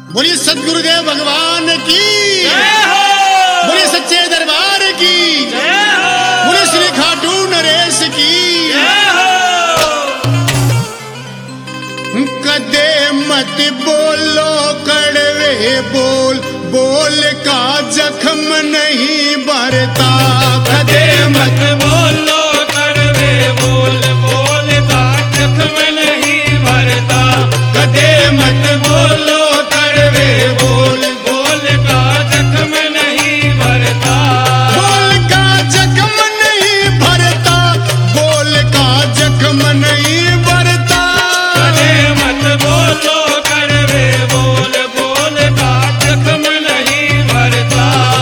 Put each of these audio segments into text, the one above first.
बोलिए सदगुरुदेव भगवान की, बोलिए सच्चे दरबार की, बोलिए श्री खाटू नरेश की। कदे मत बोलो कड़वे बोल, बोल का जख्म नहीं भरता। कदे मत बोलो कड़वे बोल, बोल का जख्म नहीं भरता। कदे मत बोलो कड़वे बोल, बोल का जख्म नहीं भरता। बोल का जख्म नहीं भरता, बोल का जख्म नहीं भरता। कदे मत बोलो कड़वे बोल, बोल का जख्म नहीं भरता।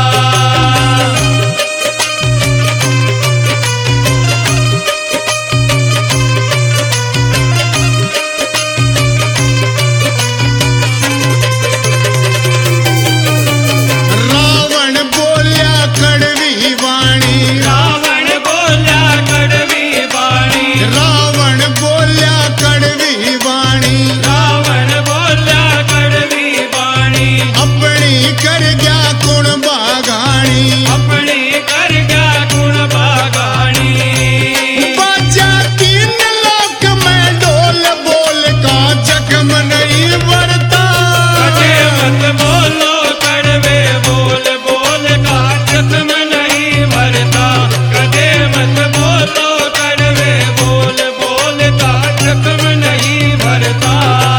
रावण बोलिया कड़वी वाणी, रावण बोला कड़वी वाणी, रावण बोलिया कड़वी वाणी। रावण बोला कड़वी वाणी। अपनी कर गया कुण बागाणी, अपनी कर गया गुण बागानी। बाजा तीन लोक में ढोल, बोल का जख्म नहीं भरता। कदे मत बोलो कड़वे बोल, बोल का जख्म नहीं भरता। कदे मत बोलो कड़वे बोल, बोल का जख्म नहीं भरता।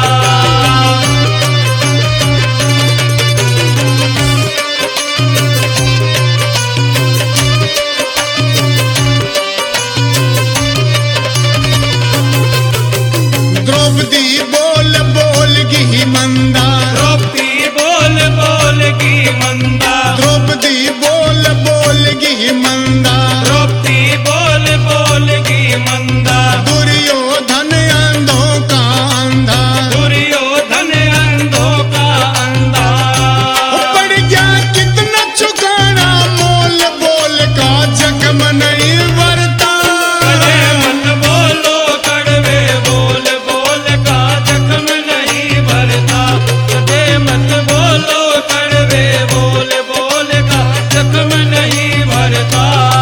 द्रौपदी बोल बोल की मंदा, द्रौपदी बोल बोल की मंदा। द्रौपदी बोल बोल की मंदा। द्रौपदी बोल बोल की मंदा। दुर्योधन अंधों का अंधा, दुर्योधन अंधों का अंधा। पड़ गया कितना चुकाना मोल, बोल का जख्म नहीं भरता। कदे मत बोलो कड़वे बोल, बोल का जख्म नहीं भरता। कदे मत बोलो कड़वे बोल, बोल का जख्म नहीं भरता।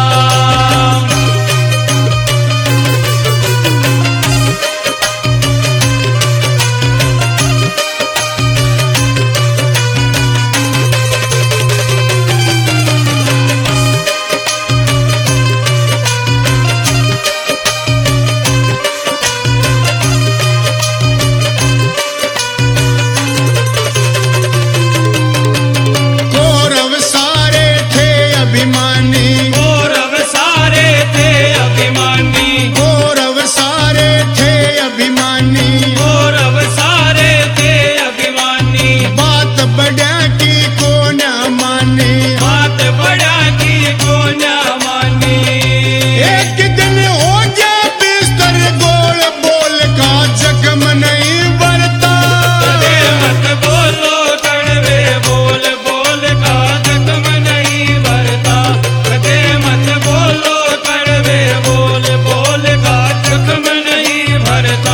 कौरव सारे थे अभिमानी, कौरव सारे थे अभिमानी। कौरव सारे थे अभिमानी। कौरव सारे थे अभिमानी। बात बढ़ा की को न माने, बात बड़ा की को न मानी। एक दिन हो गया बिस्तर गोल, बोल का जख्म नहीं भरता। कदे मत बोलो कड़वे बोल, बोल का जख्म नहीं भरता। कदे मत बोलो कड़वे बोल, बोल का जख्म नहीं भरता।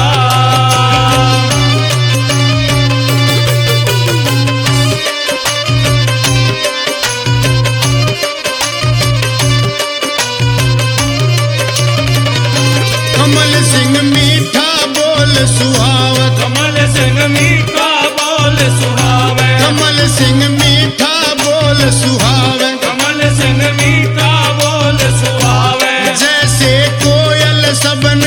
कमल सिंह मीठा बोल सुहावत, कमल सिंह मीठा बोल सुहावे। कमल सिंह मीठा बोल सुहावे। कमल सिंह मीठा बोल सुहावे। जैसे कोयल सब